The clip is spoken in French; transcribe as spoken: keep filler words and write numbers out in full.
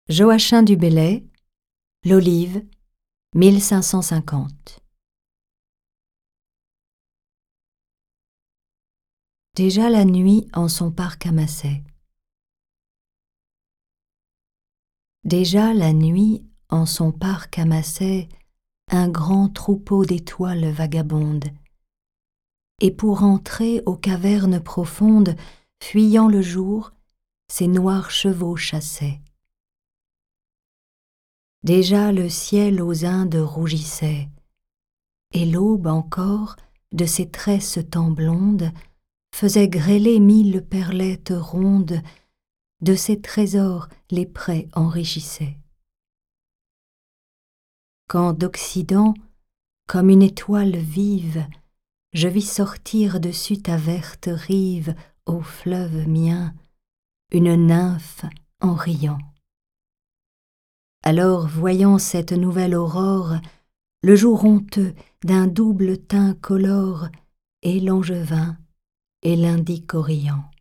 Joachim du Bellay, L'Olive, mille cinq cent cinquante. Déjà la nuit en son parc amassait. Déjà la nuit en son parc amassait un grand troupeau d'étoiles vagabondes, et pour entrer aux cavernes profondes, fuyant le jour, ses noirs chevaux chassaient. Déjà le ciel aux Indes rougissait, et l'aube encore, de ses tresses tant blondes, faisait grêler mille perlettes rondes, de ses trésors les prés enrichissaient. Quand d'Occident, comme une étoile vive, je vis sortir dessus ta verte rive, ô fleuve mien, une nymphe en riant. Alors, voyant cette nouvelle aurore, le jour honteux d'un double teint colore, et l'angevin et l'indique orient.